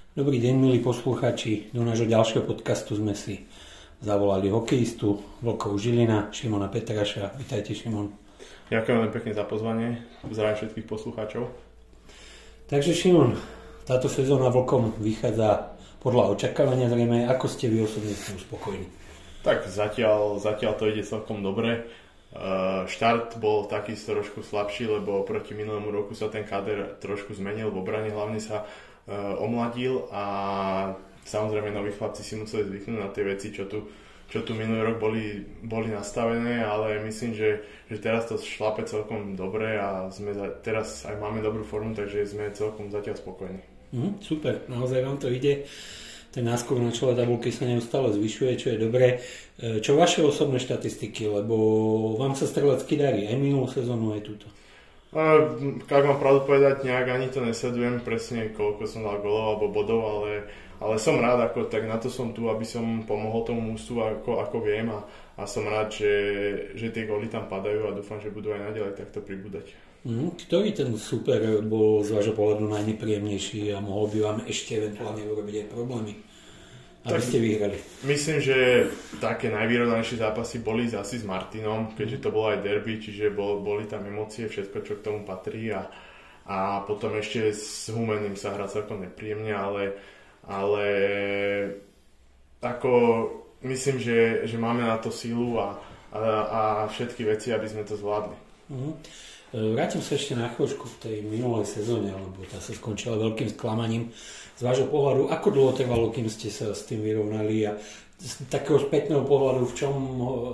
Dobrý deň, milí poslucháči. Do nášho ďalšieho podcastu sme si zavolali hokejistu Vlkov Žilina, Šimona Petraša. Vítajte, Šimon. Ďakujem veľmi pekne za pozvanie. Zdravím všetkých poslucháčov. Takže, Šimon, táto sezóna Vlkom vychádza podľa očakávania zrejme. Ako ste vy osobne s tým spokojní? Tak zatiaľ to ide celkom dobre. Štart bol taký trošku slabší, lebo proti minulému roku sa ten káder trošku zmenil. V obrane hlavne sa omladil a samozrejme noví chlapci si museli zvyknúť na tie veci, čo tu minulý rok boli nastavené, ale myslím, že teraz to šlape celkom dobre a teraz aj máme dobrú formu, takže sme celkom zatiaľ spokojní. Super, naozaj vám to ide. Ten náskok na čele tabulky sa neustále zvyšuje, čo je dobré. Čo vaše osobné štatistiky, lebo vám sa strelecky darí aj minulú sezónu, aj túto? Ak mám pravdu povedať, nejak ani to nesledujem presne, koľko som dal golov alebo bodov, ale som rád, tak na to som tu, aby som pomohol tomu mústvu, ako viem a som rád, že tie góly tam padajú a dúfam, že budú aj naďalej takto pribúdať. Ktorý ten super bol z vášho pohľadu najnepríjemnejší a mohol by vám ešte eventuálne urobiť aj problémy, aby ste vyhrali? Myslím, že také najvýrovnanejšie zápasy boli asi s Martinom, keďže to bolo aj derby, čiže boli tam emócie, všetko, čo k tomu patrí a potom ešte s Humeným sa hrá celkom nepríjemne, ale ako myslím, že máme na to sílu a všetky veci, aby sme to zvládli. Vrátim sa ešte na chvíľučku v tej minulej sezóne, lebo tá sa skončila veľkým sklamaním. Z vášho pohľadu, ako dlho trvalo, kým ste sa s tým vyrovnali a z takého spätného pohľadu, v čom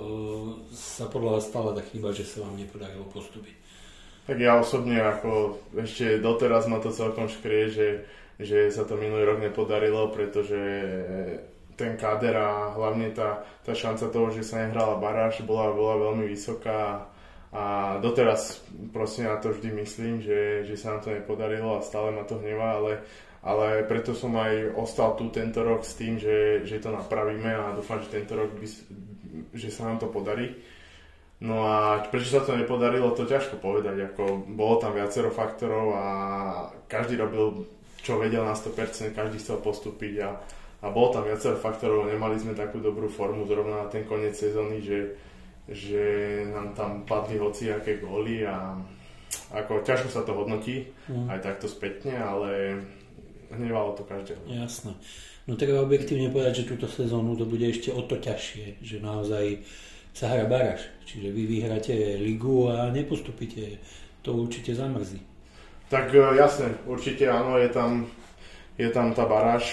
sa podľa vás stala tá chyba, že sa vám nepodarilo postúpiť? Tak ja osobne ešte doteraz ma to celkom škrie, že sa to minulý rok nepodarilo, pretože ten káder a hlavne tá šanca toho, že sa nehrala baráž, bola veľmi vysoká. A doteraz proste na to vždy myslím, že sa nám to nepodarilo a stále ma to hnevá, ale preto som aj ostal tu tento rok s tým, že to napravíme a dúfam, že tento rok že sa nám to podarí. No a prečo sa to nepodarilo, to ťažko povedať, bolo tam viacero faktorov a každý robil, čo vedel na 100%, každý chcel postúpiť a bolo tam viacero faktorov, nemali sme takú dobrú formu zrovna na ten koniec sezóny, že nám tam padli hociaké góly a ťažko sa to hodnotí, aj takto spätne, ale hnevalo to každého. Jasné. No treba objektívne povedať, že túto sezónu to bude ešte o to ťažšie, že naozaj sa hrá baráž, čiže vy vyhráte ligu a nepostupíte, to určite zamrzí. Tak jasné, určite áno, je tam tá baráž,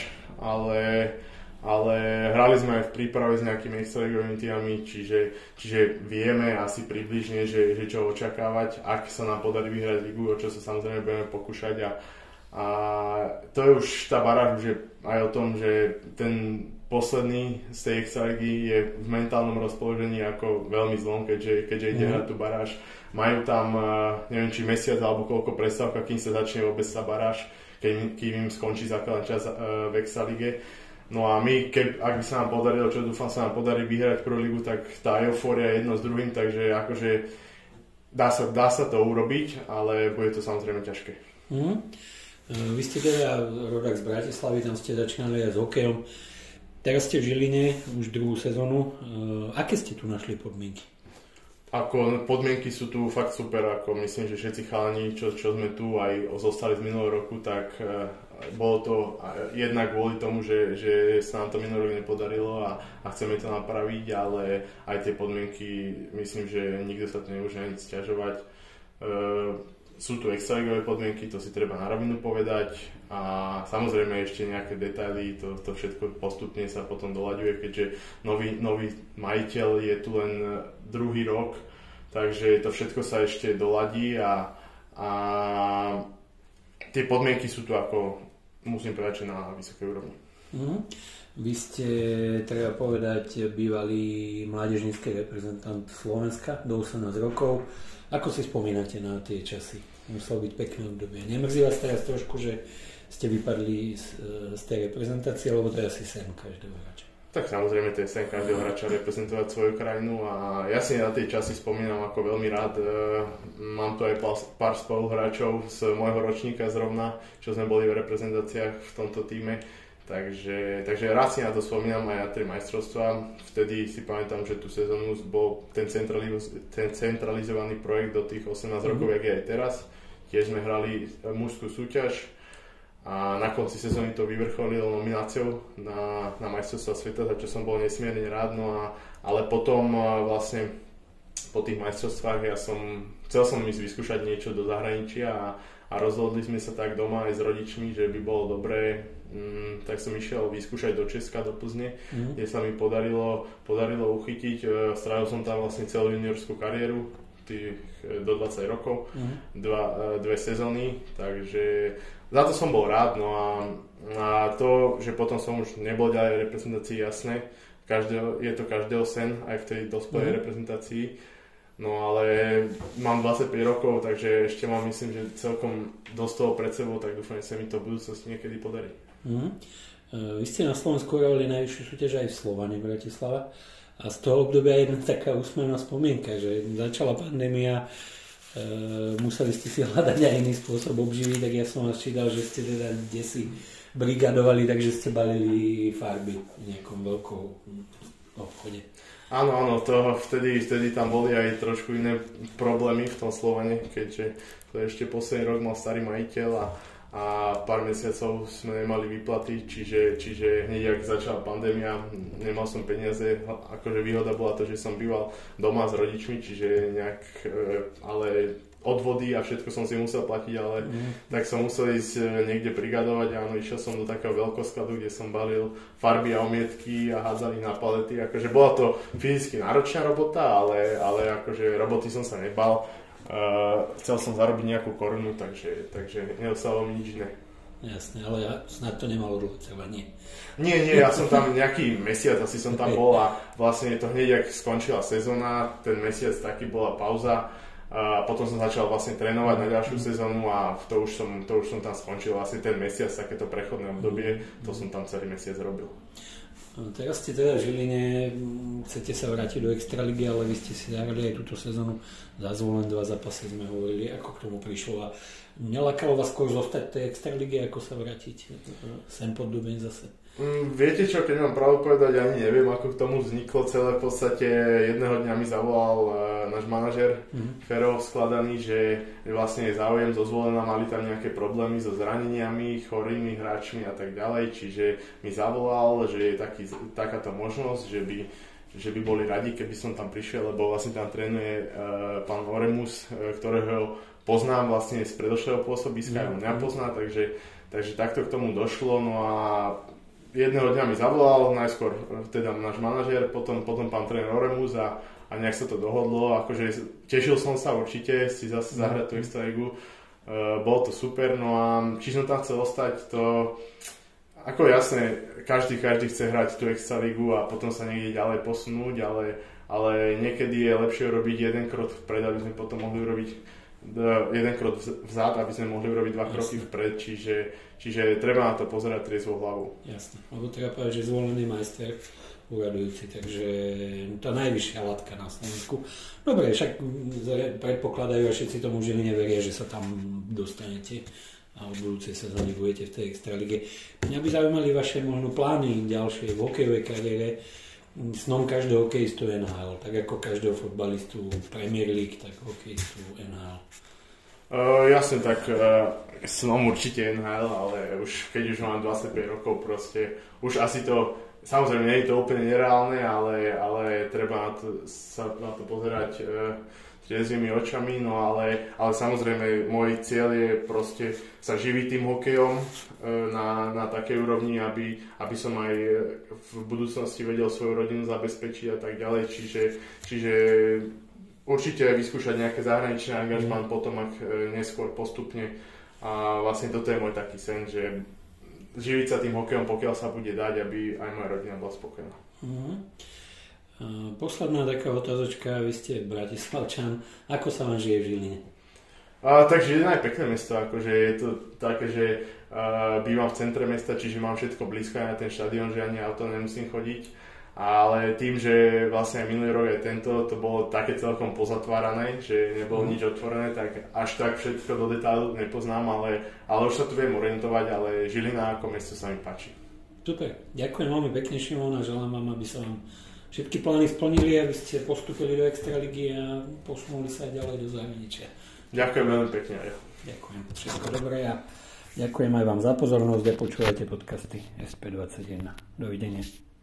ale hrali sme aj v príprave s nejakými extraligovými týmami, čiže vieme asi približne, že čo očakávať, ak sa nám podarí vyhrať ligu, o čo sa samozrejme budeme pokúšať a to je už tá baráž, že aj o tom, že ten posledný z tej extraligy je v mentálnom rozpoložení ako veľmi zlom, keďže ide hrať tú baráž. Majú tam, neviem či mesiac alebo koľko prestávka, kým sa začne vôbec tá baráž, kým im skončí základná časť v extralige. No a my, ak by sa nám podarilo, čo dúfam sa nám podarí vyhrať prvú ligu, tak tá eufória je jedno s druhým, takže dá sa to urobiť, ale bude to samozrejme ťažké. Vy ste teda rodák z Bratislavy, tam ste začínali aj s hokejom. Teraz ste v Žiline už druhú sezónu. Aké ste tu našli podmienky? Podmienky sú tu fakt super, myslím, že všetci chalani, čo sme tu aj zostali z minulého roku, tak bolo to jednak kvôli tomu, že sa nám to minulý rok nepodarilo a chceme to napraviť, ale aj tie podmienky, myslím, že nikto sa tu nemôže ani sťažovať. Sú tu extraligové podmienky, to si treba na rovinu povedať a samozrejme ešte nejaké detaily, to všetko postupne sa potom doľaďuje, keďže nový majiteľ je tu len druhý rok, takže to všetko sa ešte doladí a tie podmienky sú tu musím povedať, že na vysokej úrovni. Vy ste, treba povedať, bývalý mládežnícky reprezentant Slovenska do 18 rokov. Ako si spomínate na tie časy? Muselo byť pekné obdobie. Nemrzí vás teraz trošku, že ste vypadli z tej reprezentácie, lebo to je asi sen každého hráča? Tak samozrejme to je sen každého hráča reprezentovať svoju krajinu a ja si na tie časy spomínam ako veľmi rád. Mám tu aj pár spoluhráčov z môjho ročníka zrovna, čo sme boli v reprezentáciách v tomto týme. Takže rád si na to spomínam aj na 3 majstrovstvá. Vtedy si pamätám, že tú sezónu bol ten centralizovaný projekt do tých 18 rokov, jak je aj teraz. Tiež sme hrali mužskú súťaž. A na konci sezóny to vyvrcholilo nomináciou na majstrovstvá sveta, za čo som bol nesmierne rád. Ale potom vlastne po tých majstrovstvách chcel som ísť vyskúšať niečo do zahraničia a rozhodli sme sa tak doma aj s rodičmi, že by bolo dobré, tak som išiel vyskúšať do Česka, do Plzne, kde sa mi podarilo uchytiť. Strávil som tam vlastne celú juniorskú kariéru, do 20 rokov, dve sezóny, takže za to som bol rád, no a to, že potom som už nebol ďalej v reprezentácii, jasné, je to každého sen, aj v tej dospelej reprezentácii, no ale mám 25 rokov, takže ešte mám, myslím, že celkom dosť toho pred sebou, tak dúfam, že sa mi to v budúcnosti niekedy podarí. Vy ste na Slovensku hrali najvyššiu súťaž aj v Slovane, Bratislava, a z toho obdobia jedna taká úsmevná spomienka, že začala pandémia, museli ste si hľadať aj iný spôsob obživy, tak ja som vás čítal, že ste teda desi brigadovali, takže ste balili farby v nejakom veľkom obchode. Áno, to vtedy tam boli aj trošku iné problémy v tom Slovane, keďže to ešte posledný rok mal starý majiteľ a pár mesiacov sme nemali výplaty, čiže hneď ak začala pandémia, nemal som peniaze, akože výhoda bola to, že som býval doma s rodičmi, čiže ale odvody a všetko som si musel platiť, ale tak som musel ísť niekde brigadovať a áno, išiel som do takého veľkoskladu, kde som balil farby a omietky a hádzal ich na palety, akože bola to fyzicky náročná robota, ale akože roboty som sa nebal. Chcel som zarobiť nejakú korunu, takže neostalo mi nič iné. Jasné, ale snad to nemalo dlho trvať, nie? Nie, ja som tam nejaký mesiac, asi som tam bol a vlastne to hneď, ak skončila sezóna, ten mesiac taký bola pauza a potom som začal vlastne trénovať na ďalšiu sezónu a to už som tam skončil, vlastne ten mesiac, takéto prechodné obdobie, to som tam celý mesiac robil. Teraz ste teda v Žiline, chcete sa vrátiť do Extraligy, ale vy ste si zahrali aj túto sezónu za Zvolen 2 zápasy, sme hovorili, ako k tomu prišlo a nelákalo vás skôr zostať v tej Extralíge, ako sa vrátiť sem pod Dubeň zase? Viete čo, keď mám pravdu povedať, ani neviem, ako k tomu vzniklo celé. V podstate jedného dňa mi zavolal náš manažer Fero Skladaný, že vlastne je záujem zo Zvolena, mali tam nejaké problémy so zraneniami, chorými hráčmi a tak ďalej, čiže mi zavolal, že je takáto možnosť, že by boli radi, keby som tam prišiel, lebo vlastne tam trénuje pán Oremus, ktorého poznám vlastne z predošlého pôsobiska, on mňa pozná, takže takto k tomu došlo, no a jedného dňa mi zavolal, najskôr teda náš manažér, potom pán tréner Oremus a nejak sa to dohodlo, akože tešil som sa určite si zase zahrať tú Extraligu, bolo to super, no a či som tam chcel ostať, to ako jasné, každý chce hrať tú Extraligu a potom sa niekde ďalej posunúť, ale niekedy je lepšie robiť jeden krok vpred, aby sme potom mohli urobiť jeden krok vzad, aby sme mohli urobiť 2 kroky vpred, čiže treba na to pozerať triezvou hlavou. Jasne, lebo treba povedať, že Zvolený majster uradujúci, takže tá najvyššia latka na Slovensku. Dobre, však predpokladajú a všetci tomu Žiline veria, že sa tam dostanete a v budúcej sezóne budete v tej Extralige. Mňa by zaujímali vaše možno plány ďalšie v hokejovej kariére. Snom každého hokejistu NHL, tak ako každého fotbalistu Premier League, tak hokejistu NHL. Jasne, tak snom určite NHL, ale keď už mám 25 rokov, proste už asi to, samozrejme nie je to úplne nereálne, ale treba sa na to pozerať triezvými očami, no ale samozrejme môj cieľ je proste sa živiť tým hokejom na takej úrovni, aby som aj v budúcnosti vedel svoju rodinu zabezpečiť a tak ďalej, čiže určite aj vyskúšať nejaké zahraničné angažmán potom, ak neskôr postupne a vlastne toto je môj taký sen, že živiť sa tým hokejom, pokiaľ sa bude dať, aby aj moja rodina bola spokojná. Posledná taká otázočka, vy ste Bratislavčan, ako sa vám žije v Žiline? Tak Žilina je pekné mesto, akože je to také, že bývam v centre mesta, čiže mám všetko blízko na ten štadión, že ani auto nemusím chodiť. Ale tým, že vlastne aj minulý rok aj tento, to bolo také celkom pozatvárané, že nebolo nič otvorené, tak až tak všetko do detailu nepoznám, ale už sa tu viem orientovať, ale Žilina ako mesto sa mi páči. Super, ďakujem veľmi pekne, Šimon, a želám vám, aby sa vám všetky plány splnili, aby ste postúpili do Extraligy a posunuli sa ďalej do zahraničia. Ďakujem veľmi pekne aj. Ďakujem, všetko dobré a ďakujem aj vám za pozornosť a počúvajte podcasty SP21. Dovidenia.